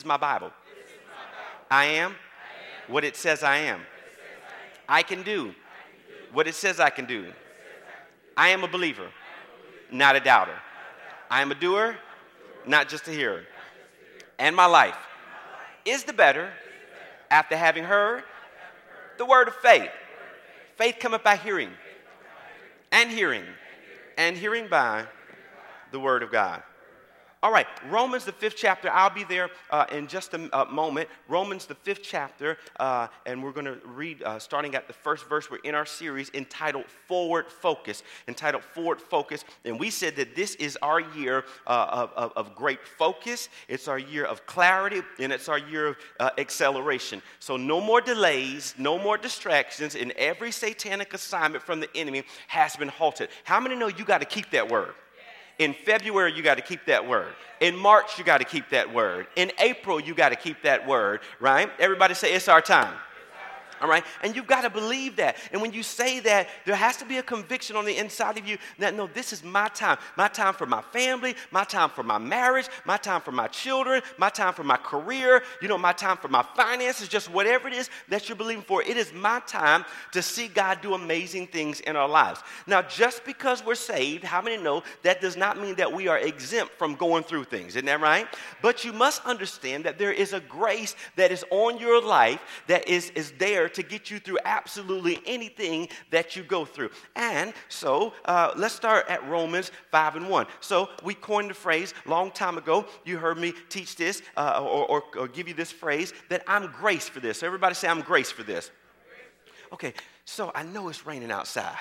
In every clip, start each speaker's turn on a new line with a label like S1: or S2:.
S1: my Bible. I am what it says I am. I can do what it says I can do. I am a believer, not a doubter. I am a doer, not just a hearer. And my life is the better after having heard the word of faith. Faith cometh by hearing, and hearing, and hearing by the word of God. All right, Romans, the 5th chapter. I'll be there in just a moment. Romans, the 5th chapter, and we're going to read starting at the first verse. We're in our series entitled Forward Focus. And we said that this is our year of great focus. It's our year of clarity, and it's our year of acceleration. So no more delays, no more distractions, and every satanic assignment from the enemy has been halted. How many know you got to keep that word? In February, you got to keep that word. In March, you got to keep that word. In April, you got to keep that word, right? Everybody say, it's our time. All right? And you've got to believe that. And when you say that, there has to be a conviction on the inside of you that, no, this is my time. My time for my family, my time for my marriage, my time for my children, my time for my career, my time for my finances, just whatever it is that you're believing for. It is my time to see God do amazing things in our lives. Now, just because we're saved, how many know that does not mean that we are exempt from going through things? Isn't that right? But you must understand that there is a grace that is on your life that is there to get you through absolutely anything that you go through. And so let's start at Romans 5:1. So we coined the phrase long time ago. You heard me teach this or give you this phrase that I'm graced for this. So everybody say I'm graced for this. Okay, so I know it's raining outside.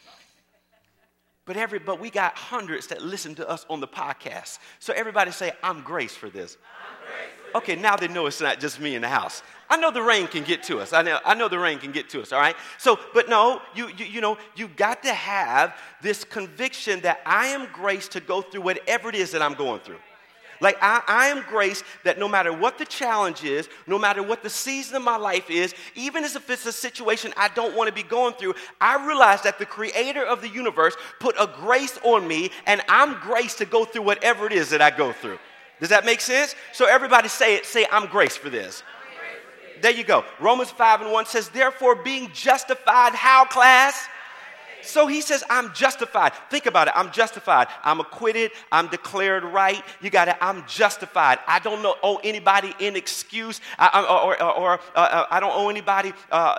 S1: But we got hundreds that listen to us on the podcast. So everybody say, I'm graced for this. Okay, now they know it's not just me in the house. I know the rain can get to us. I know the rain can get to us, all right? So, but no, you got to have this conviction that I am graced to go through whatever it is that I'm going through. Like I am graced that no matter what the challenge is, no matter what the season of my life is, even if it's a situation I don't want to be going through, I realize that the creator of the universe put a grace on me, and I'm graced to go through whatever it is that I go through. Does that make sense? So everybody say I'm graced for this. There you go. Romans 5:1 says, therefore being justified, how, class? So he says, I'm justified. Think about it. I'm justified. I'm acquitted. I'm declared right. You got it. I'm justified. I don't owe anybody an excuse, or I don't owe anybody,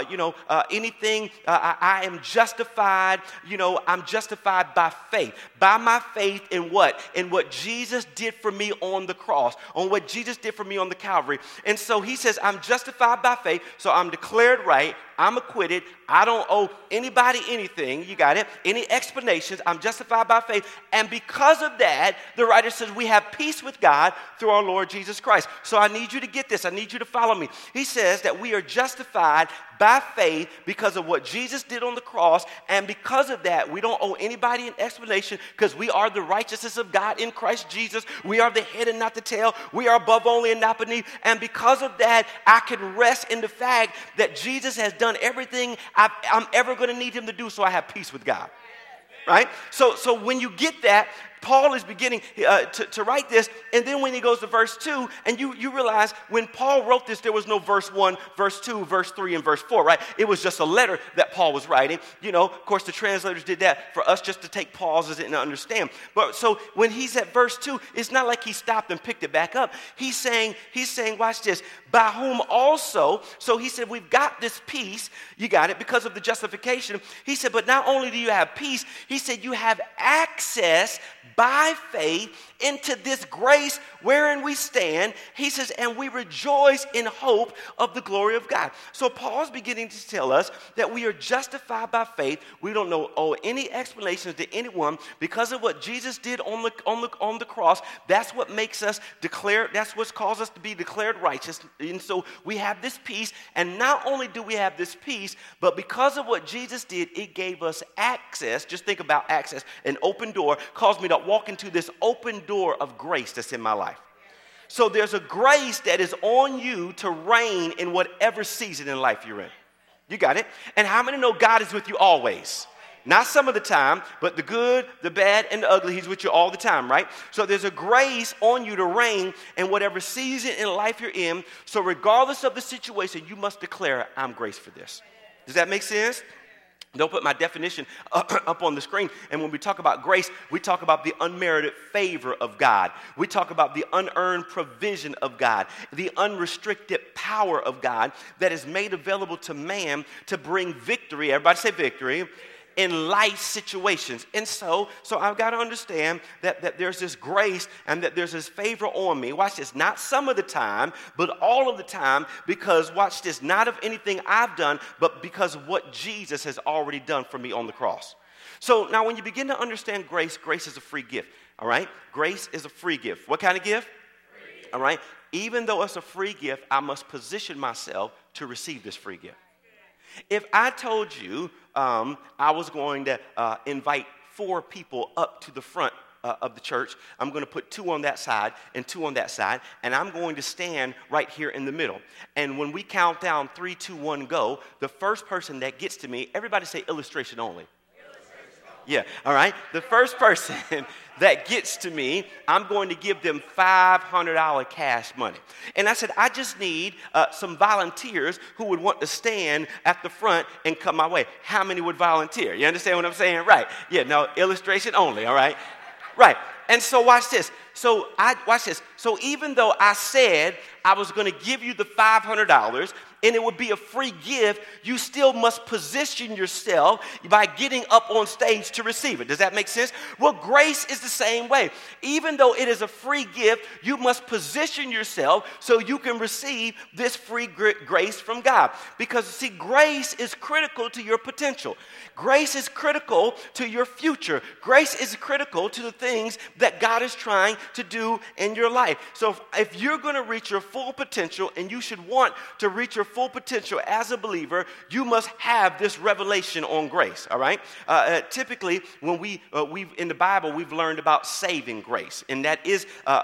S1: anything. I am justified. I'm justified by faith. By my faith in what? In what Jesus did for me on the cross, on what Jesus did for me on the Calvary. And so he says, I'm justified by faith. So I'm declared right. I'm acquitted. I don't owe anybody anything. You got it? Any explanations. I'm justified by faith. And because of that, the writer says we have peace with God through our Lord Jesus Christ. So I need you to get this. I need you to follow me. He says that we are justified by faith because of what Jesus did on the cross. And because of that, we don't owe anybody an explanation because we are the righteousness of God in Christ Jesus. We are the head and not the tail. We are above only and not beneath. And because of that, I can rest in the fact that Jesus has done everything I'm ever going to need him to do, so I have peace with God. Right? So when you get that, Paul is beginning to write this, and then when he goes to verse 2, and you realize when Paul wrote this, there was no verse 1, verse 2, verse 3, and verse 4, right? It was just a letter that Paul was writing. Of course, the translators did that for us just to take pauses and understand. But so when he's at verse 2, it's not like he stopped and picked it back up. He's saying, watch this, by whom also, so he said, we've got this peace, you got it, because of the justification. He said, but not only do you have peace, he said, you have access by faith into this grace wherein we stand. He says, and we rejoice in hope of the glory of God. So Paul's beginning to tell us that we are justified by faith. We don't owe any explanations to anyone because of what Jesus did on the cross. That's what makes us declare. That's what's caused us to be declared righteous. And so we have this peace. And not only do we have this peace, but because of what Jesus did, it gave us access. Just think about access. An open door caused me to walk into this open door of grace that's in my life. So there's a grace that is on you to reign in whatever season in life you're in. You got it? And how many know God is with you always? Not some of the time, but the good, the bad, and the ugly. He's with you all the time, right? So there's a grace on you to reign in whatever season in life you're in. So regardless of the situation, you must declare, I'm graced for this. Does that make sense? Don't put my definition up on the screen. And when we talk about grace, we talk about the unmerited favor of God. We talk about the unearned provision of God, the unrestricted power of God that is made available to man to bring victory. Everybody say victory. In life situations. And so I've got to understand that there's this grace and that there's this favor on me. Watch this, not some of the time, but all of the time, because watch this, not of anything I've done, but because of what Jesus has already done for me on the cross. So now when you begin to understand grace, grace is a free gift, all right? Grace is a free gift. What kind of gift? Free gift. All right? Even though it's a free gift, I must position myself to receive this free gift. If I told you I was going to invite 4 people up to the front of the church, I'm going to put 2 on that side and 2 on that side, and I'm going to stand right here in the middle. And when we count down 3, 2, 1, go, the first person that gets to me, everybody say illustration only. Yeah, all right. The first person that gets to me, I'm going to give them $500 cash money. And I said, I just need some volunteers who would want to stand at the front and come my way. How many would volunteer? You understand what I'm saying? Right. Yeah, no, illustration only, all right? Right. And so watch this. So even though I said I was going to give you the $500 and it would be a free gift, you still must position yourself by getting up on stage to receive it. Does that make sense? Well, grace is the same way. Even though it is a free gift, you must position yourself so you can receive this free grace from God. Because, see, grace is critical to your potential. Grace is critical to your future. Grace is critical to the things that God is trying to do in your life. So if you're going to reach your full potential, and you should want to reach your full potential as a believer, you must have this revelation on grace, all right? Typically, when we've in the Bible, we've learned about saving grace, and that is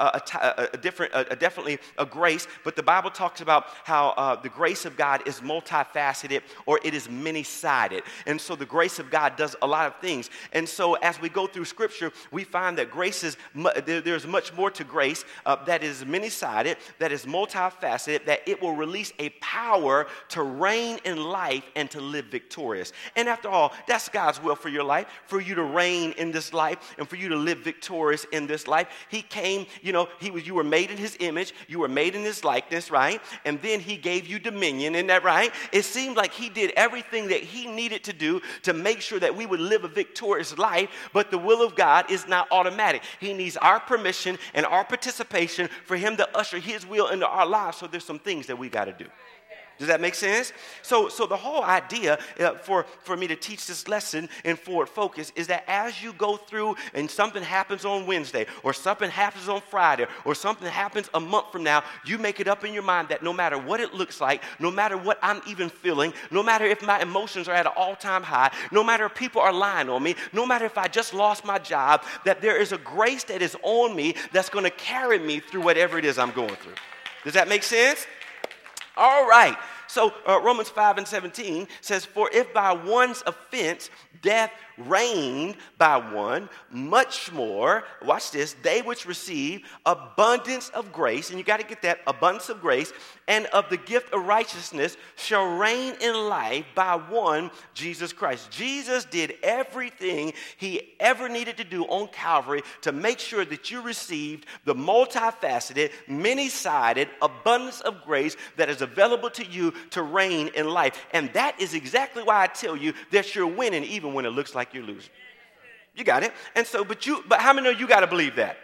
S1: definitely a grace, but the Bible talks about how the grace of God is multifaceted, or it is many-sided, and so the grace of God does a lot of things. And so as we go through Scripture, we find that grace is, there's much more to grace that is many-sided, that is multifaceted, that it will release a power to reign in life and to live victorious. And after all, that's God's will for your life, for you to reign in this life and for you to live victorious in this life. He came, you were made in his image, you were made in his likeness, right? And then he gave you dominion, isn't that right? It seemed like he did everything that he needed to do to make sure that we would live a victorious life, but the will of God is not automatic. He needs our permission and our participation for him to usher his will into our lives, so there's some things that we got to do. Does that make sense? So the whole idea for me to teach this lesson in Forward Focus is that as you go through and something happens on Wednesday or something happens on Friday or something happens a month from now, you make it up in your mind that no matter what it looks like, no matter what I'm even feeling, no matter if my emotions are at an all-time high, no matter if people are lying on me, no matter if I just lost my job, that there is a grace that is on me that's going to carry me through whatever it is I'm going through. Does that make sense? All right. So Romans 5:17 says, for if by one's offense death reigned by one, much more, watch this, they which receive abundance of grace, and you got to get that, abundance of grace, and of the gift of righteousness shall reign in life by one, Jesus Christ. Jesus did everything he ever needed to do on Calvary to make sure that you received the multifaceted, many-sided abundance of grace that is available to you to reign in life. And that is exactly why I tell you that you're winning even when it looks like you're losing. You got it? And so, but how many of you got to believe that?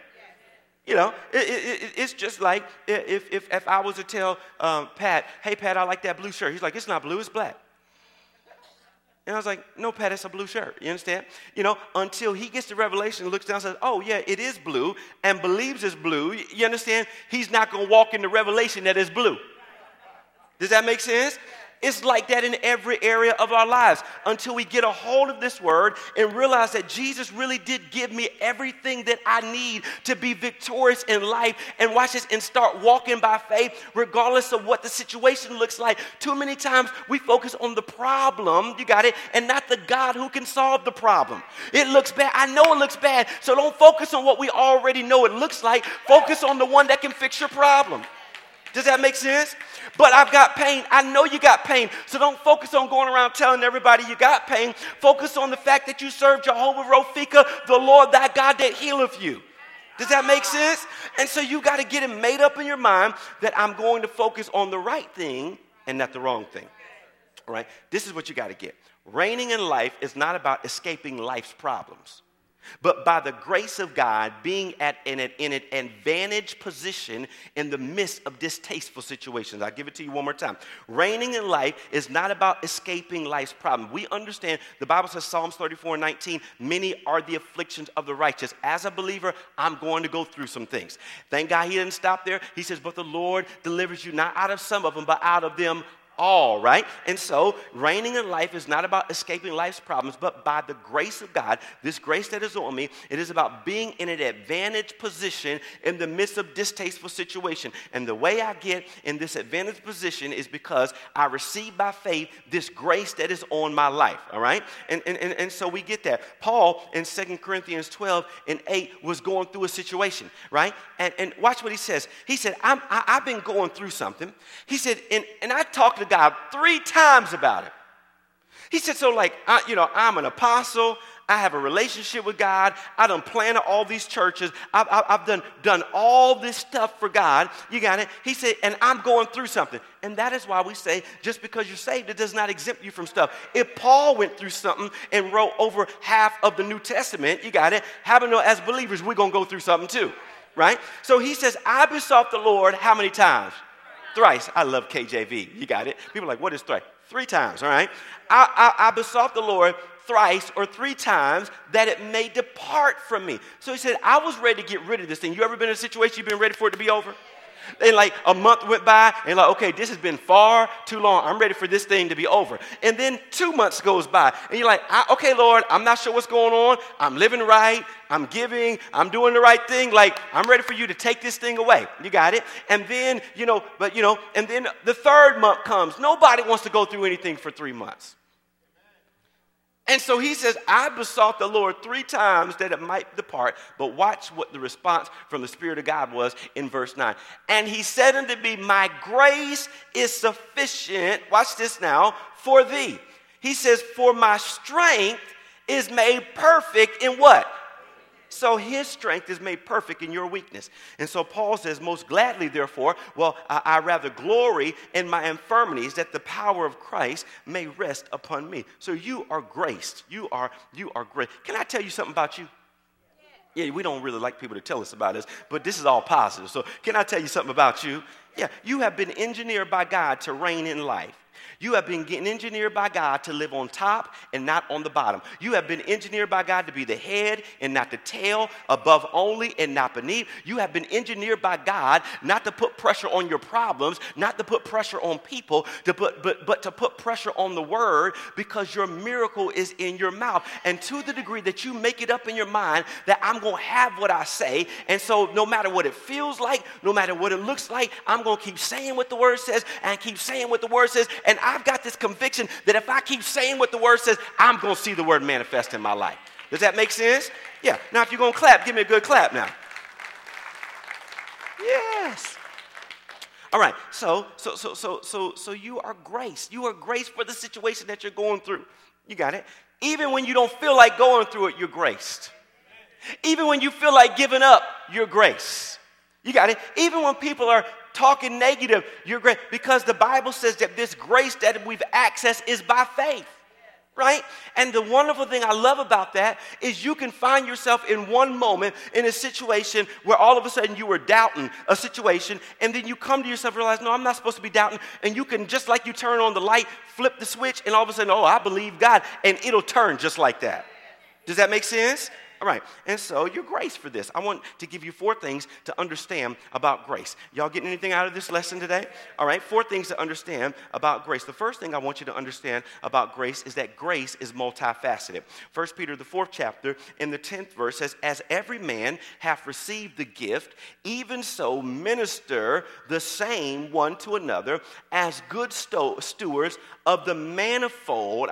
S1: It's just like if I was to tell Pat, hey, Pat, I like that blue shirt. He's like, it's not blue, it's black. And I was like, no, Pat, it's a blue shirt. You understand? Until he gets the revelation, looks down and says, oh, yeah, it is blue, and believes it's blue. You understand? He's not going to walk in the revelation that it's blue. Does that make sense? It's like that in every area of our lives until we get a hold of this word and realize that Jesus really did give me everything that I need to be victorious in life, and watch this, and start walking by faith regardless of what the situation looks like. Too many times we focus on the problem, you got it, and not the God who can solve the problem. It looks bad. I know it looks bad, so don't focus on what we already know it looks like. Focus on the one that can fix your problem. Does that make sense? But I've got pain. I know you got pain. So don't focus on going around telling everybody you got pain. Focus on the fact that you serve Jehovah Rophika, the Lord thy God that healeth you. Does that make sense? And so you got to get it made up in your mind that I'm going to focus on the right thing and not the wrong thing. All right? This is what you got to get. Reigning in life is not about escaping life's problems, but by the grace of God, being in an advantage position in the midst of distasteful situations. I'll give it to you one more time. Reigning in life is not about escaping life's problem. We understand the Bible says, Psalms 34:19, many are the afflictions of the righteous. As a believer, I'm going to go through some things. Thank God he didn't stop there. He says, but the Lord delivers you not out of some of them, but out of them all, right? And so reigning in life is not about escaping life's problems, but by the grace of God, this grace that is on me, it is about being in an advantage position in the midst of distasteful situation. And the way I get in this advantage position is because I receive by faith this grace that is on my life, all right? And so we get that. Paul in 2 Corinthians 12:8 was going through a situation, right? And watch what he says. He said, I've been going through something. He said, and I talked to God 3 times about it. He said, so like, I'm an apostle. I have a relationship with God. I done planted all these churches. I've done all this stuff for God. You got it? He said, and I'm going through something. And that is why we say, just because you're saved, it does not exempt you from stuff. If Paul went through something and wrote over half of the New Testament, you got it? How many know as believers, we're going to go through something too, right? So he says, I besought the Lord how many times? Thrice. I love KJV. You got it? People are like, what is thrice? 3 times, all right? I besought the Lord thrice or 3 times that it may depart from me. So he said, I was ready to get rid of this thing. You ever been in a situation you've been ready for it to be over? And like a month went by and like, okay, this has been far too long. I'm ready for this thing to be over. And then 2 months goes by and you're like, okay, Lord, I'm not sure what's going on. I'm living right. I'm giving. I'm doing the right thing. Like, I'm ready for you to take this thing away. You got it? And then, and then the 3rd month comes. Nobody wants to go through anything for 3 months. And so he says, I besought the Lord 3 times that it might depart. But watch what the response from the Spirit of God was in verse 9. And he said unto me, my grace is sufficient, watch this now, for thee. He says, for my strength is made perfect in what? So his strength is made perfect in your weakness. And so Paul says, most gladly, therefore, I rather glory in my infirmities, that the power of Christ may rest upon me. So you are graced. You are great. Can I tell you something about you? Yeah, we don't really like people to tell us about us, but this is all positive. So can I tell you something about you? Yeah, you have been engineered by God to reign in life. You have been engineered by God to live on top and not on the bottom. You have been engineered by God to be the head and not the tail, above only and not beneath. You have been engineered by God not to put pressure on your problems, not to put pressure on people, but to put pressure on the word, because your miracle is in your mouth. And to the degree that you make it up in your mind that I'm going to have what I say, and so no matter what it feels like, no matter what it looks like, I'm going to keep saying what the word says and keep saying what the word says. And I've got this conviction that if I keep saying what the word says, I'm going to see the word manifest in my life. Does that make sense? Yeah. Now, if you're going to clap, give me a good clap now. Yes. All right. So you are graced. You are graced for the situation that you're going through. You got it? Even when you don't feel like going through it, you're graced. Even when you feel like giving up, you're graced. You got it? Even when people are talking negative, you're great, because the Bible says that this grace that we've accessed is by faith, right? And the wonderful thing I love about that is you can find yourself in one moment in a situation where all of a sudden you were doubting a situation, and then you come to yourself and realize, no, I'm not supposed to be doubting, and you can, just like you turn on the light, flip the switch, and all of a sudden, oh, I believe God, and it'll turn just like that. Does that make sense? All right, and so you're graced for this. I want to give you 4 things to understand about grace. Y'all getting anything out of this lesson today? All right, 4 things to understand about grace. The first thing I want you to understand about grace is that grace is multifaceted. 1 Peter, the 4th chapter, in the 10th verse says, as every man hath received the gift, even so minister the same one to another as good stewards of the manifold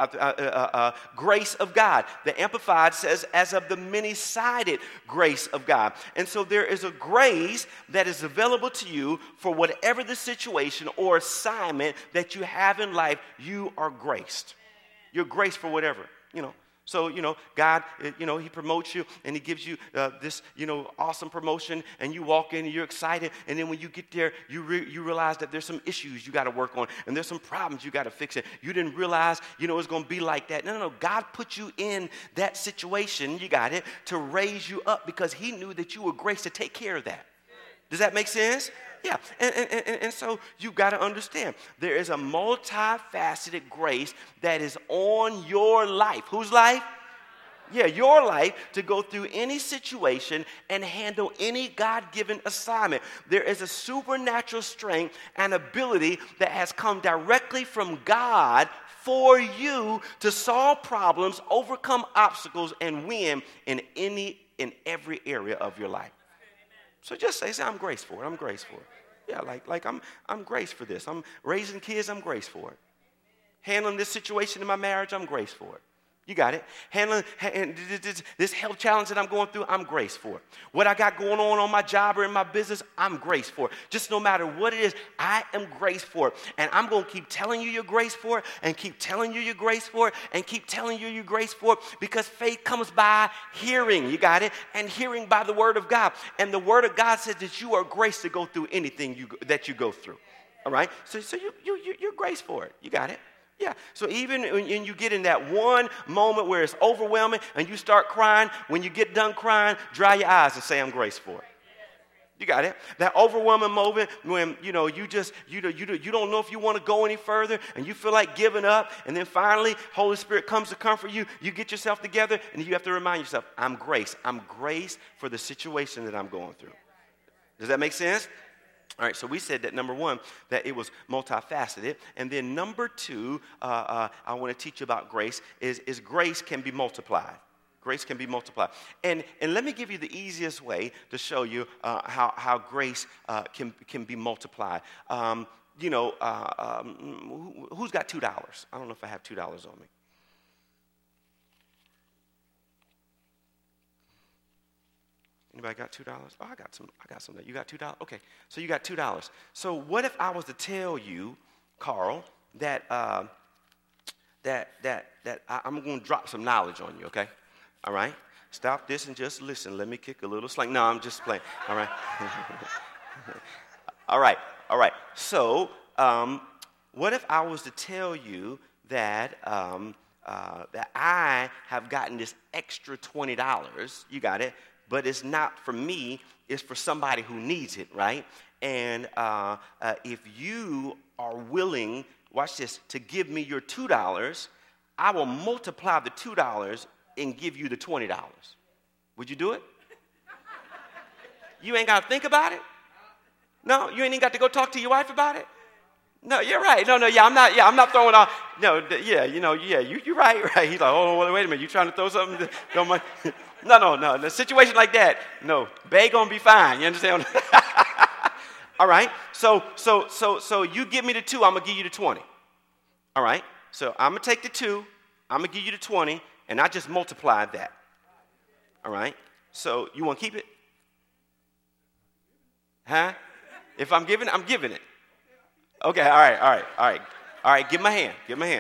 S1: grace of God. The Amplified says, as of the many-sided grace of God. And so there is a grace that is available to you for whatever the situation or assignment that you have in life. You are graced. You're graced for whatever, So, God, he promotes you and he gives you this, awesome promotion, and you walk in and you're excited. And then when you get there, you realize that there's some issues you got to work on and there's some problems you got to fix. It. You didn't realize, it's going to be like that. No. God put you in that situation, you got it, to raise you up because he knew that you were graced to take care of that. Does that make sense? Yeah, and so you got to understand, there is a multifaceted grace that is on your life. Whose life? Yeah, your life to go through any situation and handle any God-given assignment. There is a supernatural strength and ability that has come directly from God for you to solve problems, overcome obstacles, and win in every area of your life. So just say, I'm graced for it. I'm graced for it. Yeah, like I'm graced for this. I'm raising kids, I'm graced for it. Handling this situation in my marriage, I'm graced for it. You got it. Handling this health challenge that I'm going through, I'm graced for it. What I got going on my job or in my business, I'm graced for it. Just no matter what it is, I am graced for it. And I'm going to keep telling you you're graced for it, and keep telling you you're graced for it, and keep telling you you're graced for it, because faith comes by hearing. You got it? And hearing by the word of God. And the word of God says that you are graced to go through anything that you go through. All right? So you're graced for it. You got it? Yeah, so even when you get in that one moment where it's overwhelming and you start crying, when you get done crying, dry your eyes and say, I'm graced for it. You got it? That overwhelming moment when, you don't know if you want to go any further and you feel like giving up, and then finally Holy Spirit comes to comfort you, you get yourself together, and you have to remind yourself, I'm graced. I'm graced for the situation that I'm going through. Does that make sense? All right, so we said that number 1, that it was multifaceted. And then number 2, I want to teach you about grace, is grace can be multiplied. Grace can be multiplied. And let me give you the easiest way to show you how grace can be multiplied. Who's got $2? I don't know if I have $2 on me. Anybody got $2? Oh, I got some. You got $2? Okay, so you got $2. So what if I was to tell you, Carl, that I'm going to drop some knowledge on you? Okay, all right. Stop this and just listen. Let me kick a little slang. No, I'm just playing. All right. All right. So what if I was to tell you that that I have gotten this extra $20? You got it. But it's not for me, it's for somebody who needs it, right? And if you are willing, watch this, to give me your $2, I will multiply the $2 and give you the $20. Would you do it? You ain't got to think about it? No, you ain't even got to go talk to your wife about it? No, you're right. No, I'm not throwing off. No, you're right. He's like, oh, wait a minute, you trying to throw something? Don't mind. No. In a situation like that, no, Bay gonna be fine. You understand? All right. So you give me the 2, I'm gonna give you the 20. All right. So I'm gonna take the 2, I'm gonna give you the 20, and I just multiplied that. All right. So you want to keep it? Huh? If I'm giving it. Okay. All right. Give my hand.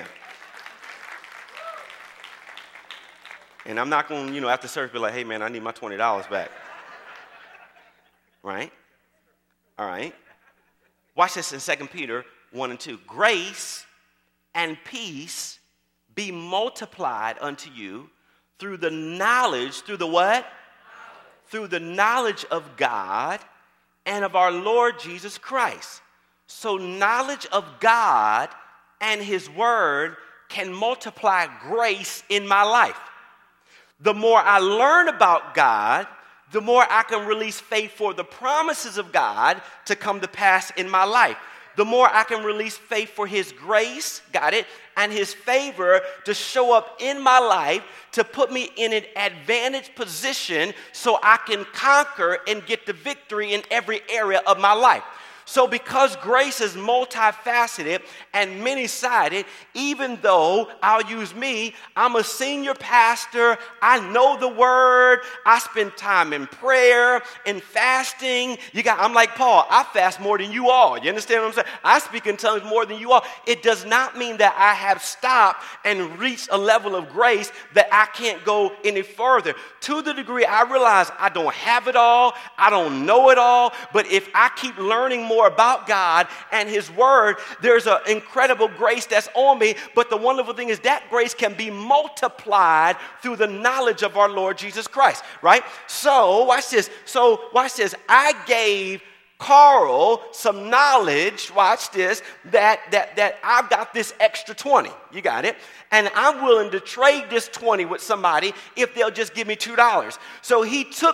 S1: And I'm not going to, after service, be like, hey, man, I need my $20 back. Right? All right. Watch this in 2 Peter 1 and 2. Grace and peace be multiplied unto you through the knowledge, through the what? Through the knowledge of God and of our Lord Jesus Christ. So knowledge of God and his word can multiply grace in my life. The more I learn about God, the more I can release faith for the promises of God to come to pass in my life. The more I can release faith for his grace, got it, and his favor to show up in my life to put me in an advantaged position so I can conquer and get the victory in every area of my life. So because grace is multifaceted and many-sided, even though I'll use me, I'm a senior pastor, I know the word, I spend time in prayer and fasting. I'm like Paul, I fast more than you all. You understand what I'm saying? I speak in tongues more than you all. It does not mean that I have stopped and reached a level of grace that I can't go any further. To the degree I realize I don't have it all, I don't know it all, but if I keep learning more about God and his word, there's an incredible grace that's on me. But the wonderful thing is that grace can be multiplied through the knowledge of our Lord Jesus Christ, right? So watch this. I gave Carl some knowledge, watch this, that I've got this extra 20. You got it? And I'm willing to trade this 20 with somebody if they'll just give me $2. So he took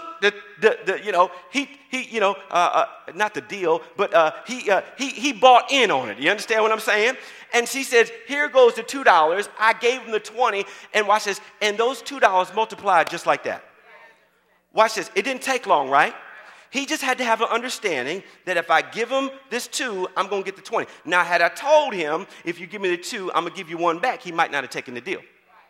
S1: not the deal, but he bought in on it. You understand what I'm saying? And she says, here goes the $2. I gave him the 20, and watch this, and those $2 multiplied just like that. Watch this. It didn't take long, right? He just had to have an understanding that if I give him this 2, I'm going to get the 20. Now, had I told him, if you give me the 2, I'm going to give you 1 back, he might not have taken the deal.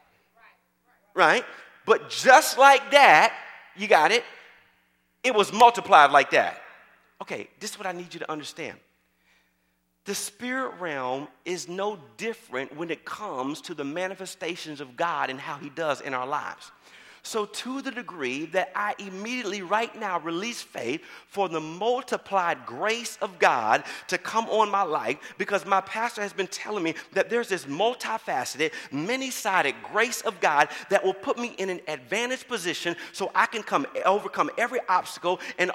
S1: Right? But just like that, you got it, it was multiplied like that. Okay, this is what I need you to understand. The spirit realm is no different when it comes to the manifestations of God and how he does in our lives. So to the degree that I immediately right now release faith for the multiplied grace of God to come on my life, because my pastor has been telling me that there's this multifaceted, many-sided grace of God that will put me in an advantaged position so I can overcome every obstacle and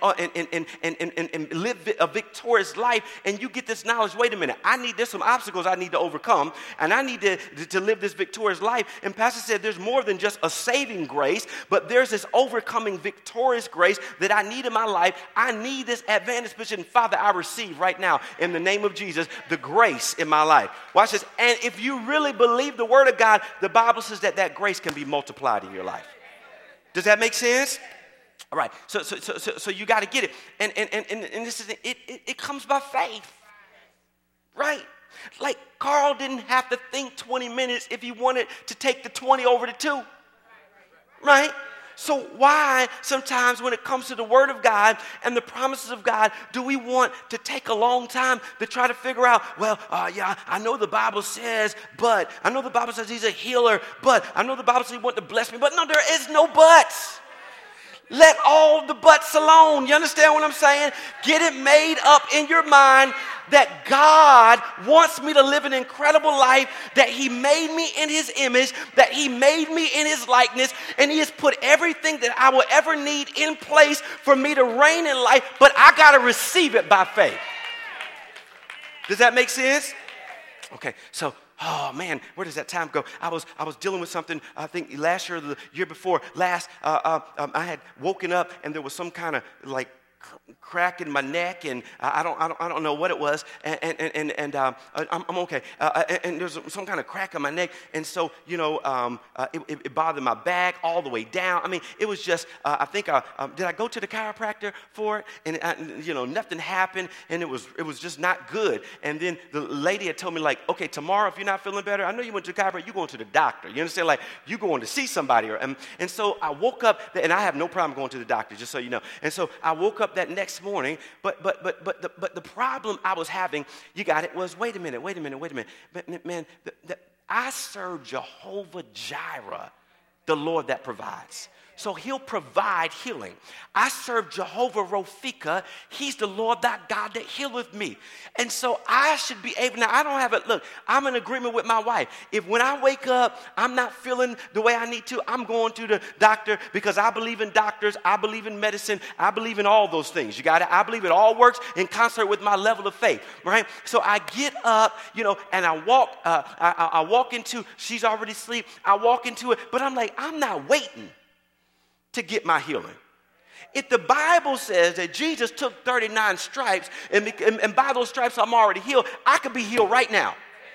S1: live a victorious life. And you get this knowledge, wait a minute, there's some obstacles I need to overcome, and I need to live this victorious life. And pastor said there's more than just a saving grace, but there's this overcoming victorious grace that I need in my life. I need this advantage position. Father, I receive right now in the name of Jesus the grace in my life. Watch this. And if you really believe the word of God, the Bible says that grace can be multiplied in your life. Does that make sense? All right. So you got to get it. And this is it comes by faith. Right? Like Carl didn't have to think 20 minutes if he wanted to take the 20 over to 2. Right? So why sometimes when it comes to the word of God and the promises of God do we want to take a long time to try to figure out, I know the Bible says, but I know the Bible says he's a healer, but I know the Bible says he wants to bless me, but no, there is no buts. Let all the buts alone. You understand what I'm saying? Get it made up in your mind that God wants me to live an incredible life, that he made me in his image, that he made me in his likeness, and he has put everything that I will ever need in place for me to reign in life, but I got to receive it by faith. Does that make sense? Okay, so oh man, where does that time go? I was dealing with something, I think last year or the year before last, I had woken up and there was some kind of like crack in my neck, and I don't know what it was, and I'm okay. And there's some kind of crack in my neck, and so it bothered my back all the way down. I mean, it was just I think did I go to the chiropractor for it? And nothing happened, and it was just not good. And then the lady had told me like, okay, tomorrow if you're not feeling better, I know you went to the chiropractor, you're going to the doctor. You understand? Like you going to see somebody, and so I woke up, and I have no problem going to the doctor, just so you know. And so I woke up that next morning, but the problem I was having, you got it, was wait a minute. Man, I serve Jehovah Jireh, the Lord that provides. So he'll provide healing. I serve Jehovah Rophika. He's the Lord, that God that healeth me. And so I should be able, now I don't have it, look, I'm in agreement with my wife. If when I wake up, I'm not feeling the way I need to, I'm going to the doctor because I believe in doctors, I believe in medicine, I believe in all those things. You got it? I believe it all works in concert with my level of faith, right? So I get up, and I walk, I walk into, she's already asleep, I walk into it, but I'm like, I'm not waiting. to get my healing. If the Bible says that Jesus took 39 stripes and by those stripes I'm already healed, I could be healed right now.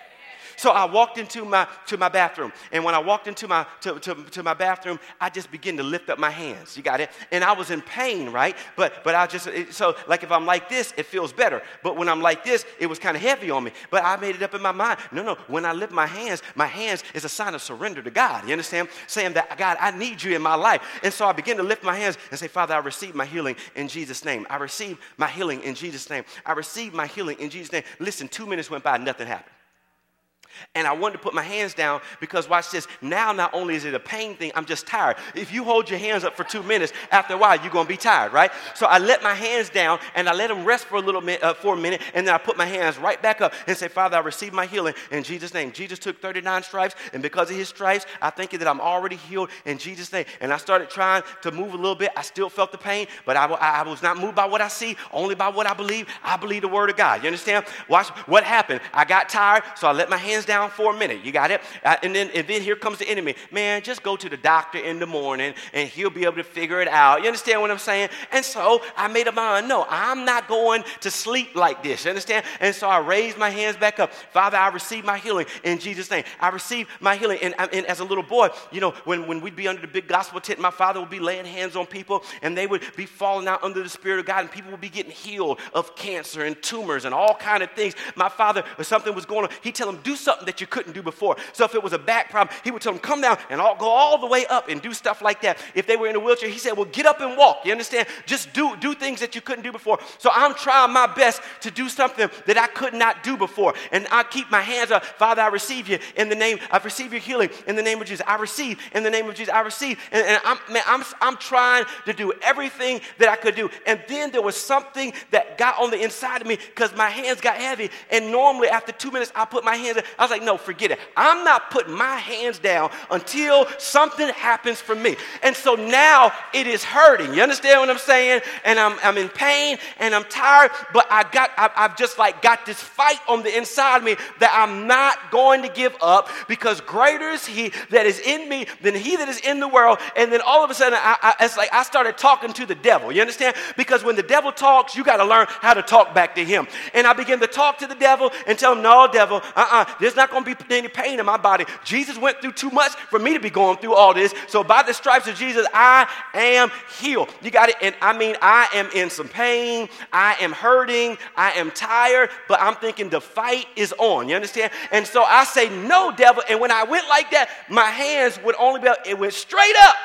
S1: So I walked into my bathroom, and when I walked into my bathroom, I just began to lift up my hands. You got it? And I was in pain, right? But I just so like if I'm like this, it feels better. But when I'm like this, it was kind of heavy on me. But I made it up in my mind. No. When I lift my hands is a sign of surrender to God. You understand? Saying that God, I need you in my life. And so I began to lift my hands and say, Father, I receive my healing in Jesus' name. I receive my healing in Jesus' name. I receive my healing in Jesus' name. Listen, 2 minutes went by, nothing happened. And I wanted to put my hands down because, watch this, now not only is it a pain thing, I'm just tired. If you hold your hands up for 2 minutes, after a while, you're going to be tired, right? So I let my hands down, and I let them rest for a minute, and then I put my hands right back up and say, Father, I receive my healing in Jesus' name. Jesus took 39 stripes, and because of his stripes, I think that I'm already healed in Jesus' name. And I started trying to move a little bit. I still felt the pain, but I was not moved by what I see, only by what I believe. I believe the word of God. You understand? Watch what happened. I got tired, so I let my hands down for a minute. You got it? And then here comes the enemy. Man, just go to the doctor in the morning and he'll be able to figure it out. You understand what I'm saying? And so I made up my mind, no, I'm not going to sleep like this. You understand? And so I raised my hands back up. Father, I receive my healing in Jesus' name. I receive my healing. And as a little boy, you know, when we'd be under the big gospel tent, my father would be laying hands on people and they would be falling out under the Spirit of God and people would be getting healed of cancer and tumors and all kind of things. My father, if something was going on, he'd tell them, do something that you couldn't do before. So if it was a back problem, he would tell them, come down and go all the way up and do stuff like that. If they were in a wheelchair, he said, well, get up and walk. You understand? Just do things that you couldn't do before. So I'm trying my best to do something that I could not do before. And I keep my hands up. Father, I receive you in the name, I receive your healing in the name of Jesus. I receive in the name of Jesus. I receive. And I'm trying to do everything that I could do. And then there was something that got on the inside of me because my hands got heavy. And normally after 2 minutes, I put my hands up. I was like, no, forget it. I'm not putting my hands down until something happens for me. And so now it is hurting. You understand what I'm saying? And I'm in pain and I'm tired, but I've just like got this fight on the inside of me that I'm not going to give up because greater is he that is in me than he that is in the world. And then all of a sudden, it's like I started talking to the devil. You understand? Because when the devil talks, you got to learn how to talk back to him. And I began to talk to the devil and tell him, no, devil, there's not going to be any pain in my body. Jesus went through too much for me to be going through all this. So by the stripes of Jesus, I am healed. You got it? And I am in some pain. I am hurting. I am tired. But I'm thinking the fight is on. You understand? And so I say, no, devil. And when I went like that, my hands would only be, it went straight up.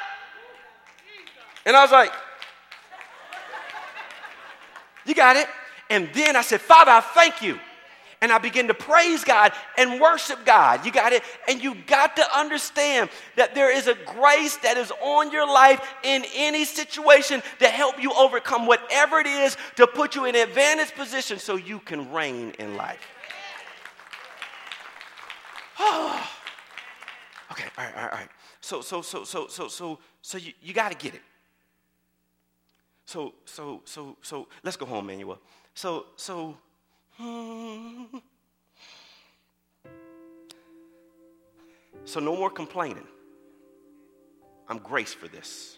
S1: And I was like, you got it? And then I said, Father, I thank you. And I began to praise God and worship God. You got it? And you got to understand that there is a grace that is on your life in any situation to help you overcome whatever it is to put you in an advantage position so you can reign in life. Oh. Okay, all right. So you got to get it. So let's go home, Manuel. So no more complaining. I'm graced for this.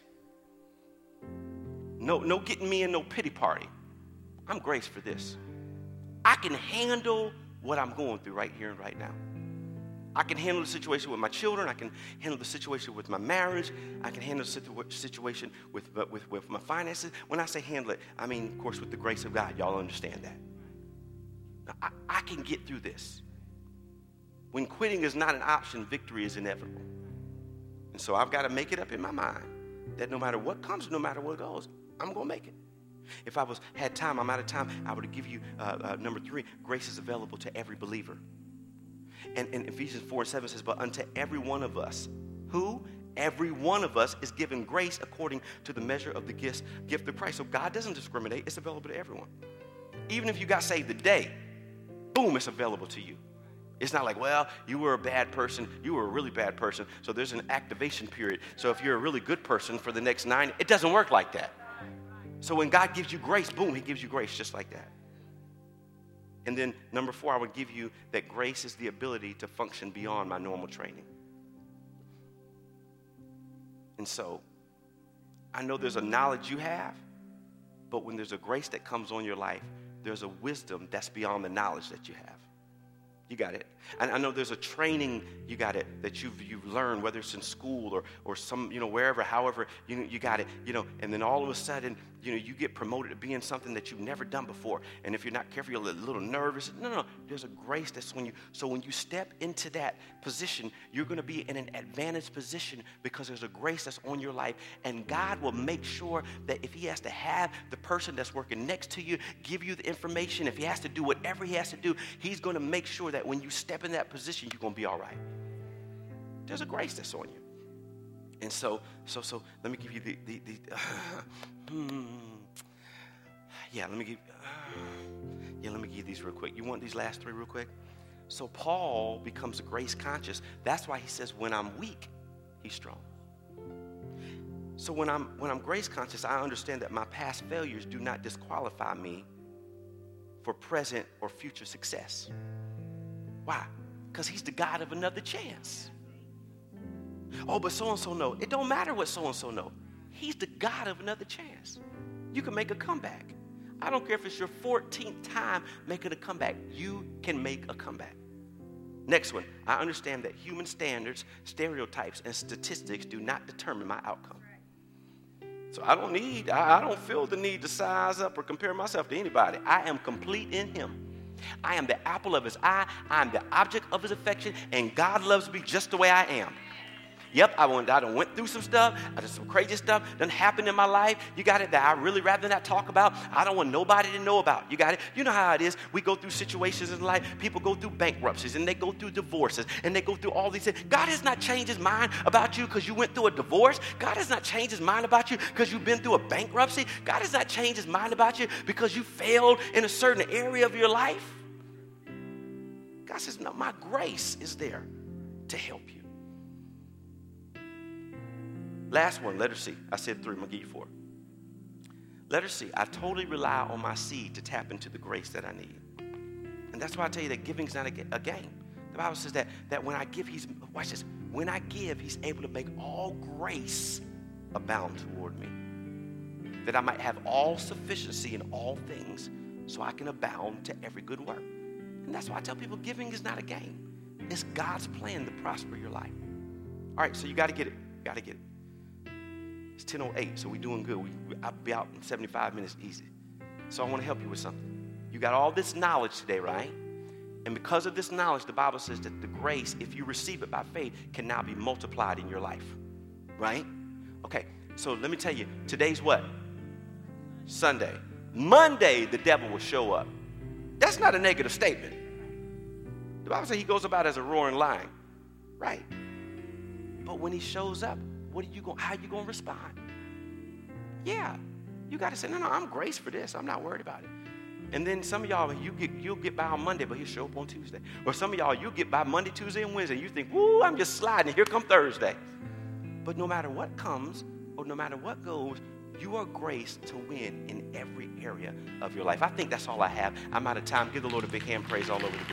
S1: No getting me in no pity party. I'm graced for this. I can handle what I'm going through right here and right now. I can handle the situation with my children. I can handle the situation with my marriage. I can handle the situation with my finances. When I say handle it, I mean, of course, with the grace of God. Y'all understand that. I can get through this. When quitting is not an option, victory is inevitable. And so I've got to make it up in my mind that no matter what comes, no matter what goes, I'm going to make it. If I had time, I'm out of time, I would give you number 3, grace is available to every believer. And Ephesians 4:7 says, but unto every one of us, who? Every one of us is given grace according to the measure of the gift of Christ. So God doesn't discriminate. It's available to everyone. Even if you got saved today, boom, it's available to you. It's not like, well, you were a bad person. You were a really bad person. So there's an activation period. So if you're a really good person for the next 9, it doesn't work like that. So when God gives you grace, boom, he gives you grace just like that. And then number 4, I would give you that grace is the ability to function beyond my normal training. And so I know there's a knowledge you have, but when there's a grace that comes on your life, there's a wisdom that's beyond the knowledge that you have. You got it. And I know there's a training you got it that you've learned, whether it's in school or some, wherever, however, you got it, and then all of a sudden, you get promoted to being something that you've never done before. And if you're not careful, you're a little nervous. No. There's a grace that's on you. So when you step into that position, you're going to be in an advantaged position because there's a grace that's on your life. And God will make sure that if he has to have the person that's working next to you give you the information, if he has to do whatever he has to do, he's going to make sure that when you step in that position, you're going to be all right. There's a grace that's on you. And so let me give you let me give you these real quick. You want these last three real quick? So Paul becomes grace conscious. That's why he says, when I'm weak, he's strong. So when I'm grace conscious, I understand that my past failures do not disqualify me for present or future success. Why? Because he's the God of another chance. Oh, but so-and-so know. It don't matter what so-and-so know. He's the God of another chance. You can make a comeback. I don't care if it's your 14th time making a comeback. You can make a comeback. Next one. I understand that human standards, stereotypes, and statistics do not determine my outcome. So I don't feel the need to size up or compare myself to anybody. I am complete in him. I am the apple of his eye. I am the object of his affection, and God loves me just the way I am. Yep, I done went through some stuff. I did some crazy stuff done happened in my life. You got it, that I really rather not talk about. I don't want nobody to know about. You got it? You know how it is. We go through situations in life. People go through bankruptcies, and they go through divorces, and they go through all these things. God has not changed his mind about you because you went through a divorce. God has not changed his mind about you because you've been through a bankruptcy. God has not changed his mind about you because you failed in a certain area of your life. God says, no, my grace is there to help you. Last one, letter C. I said 3, I'm going to give you 4. Letter C, I totally rely on my seed to tap into the grace that I need. And that's why I tell you that giving is not a game. The Bible says that when I give, watch this, when I give, he's able to make all grace abound toward me, that I might have all sufficiency in all things so I can abound to every good work. And that's why I tell people giving is not a game. It's God's plan to prosper your life. All right, so you got to get it. Got to get it. It's 10:08, so we're doing good. I'll be out in 75 minutes easy. So I want to help you with something. You got all this knowledge today, right? And because of this knowledge, the Bible says that the grace, if you receive it by faith, can now be multiplied in your life, right? Okay, so let me tell you, today's what? Sunday. Monday, the devil will show up. That's not a negative statement. The Bible says he goes about as a roaring lion, right? But when he shows up, how are you going to respond? Yeah, you got to say, no, I'm grace for this. I'm not worried about it. And then some of y'all, you'll get by on Monday, but he'll show up on Tuesday. Or some of y'all, you'll get by Monday, Tuesday, and Wednesday. You think, woo, I'm just sliding. Here come Thursday. But no matter what comes or no matter what goes, you are graced to win in every area of your life. I think that's all I have. I'm out of time. Give the Lord a big hand praise all over the